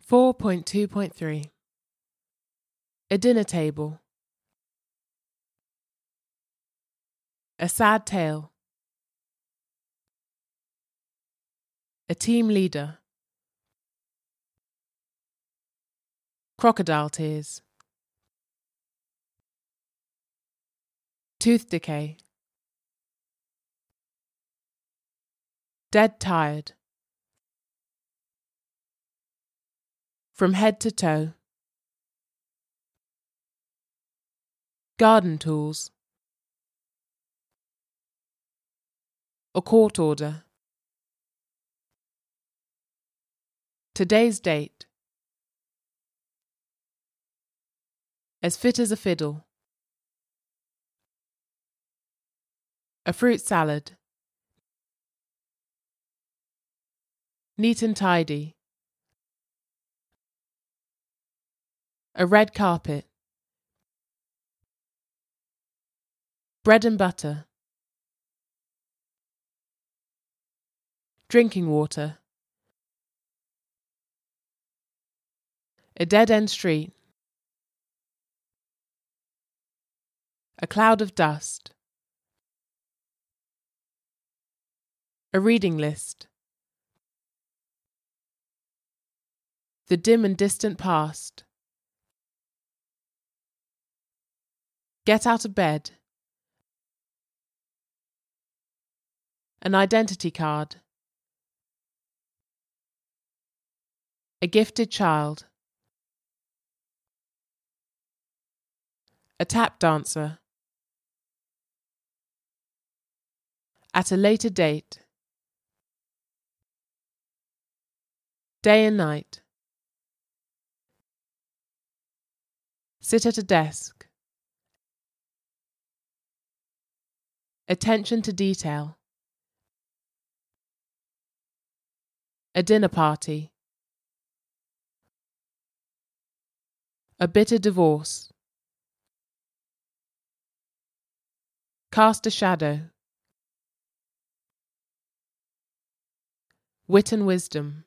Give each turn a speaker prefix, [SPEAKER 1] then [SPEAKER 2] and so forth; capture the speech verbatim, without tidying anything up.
[SPEAKER 1] four point two point three A dinner table. A sad tale. A team leader. Crocodile tears. Tooth decay. Dead tired. From head to toe. Garden tools. A court order. Today's date. As fit as a fiddle. A fruit salad. Neat and tidy. A red carpet. Bread and butter. Drinking water. A dead-end street. A cloud of dust. A reading list. The dim and distant past. Get out of bed. An identity card. A gifted child. A tap dancer. At a later date. Day and night. Sit at a desk. Attention to detail. A dinner party. A bitter divorce. Cast a shadow. Wit and wisdom.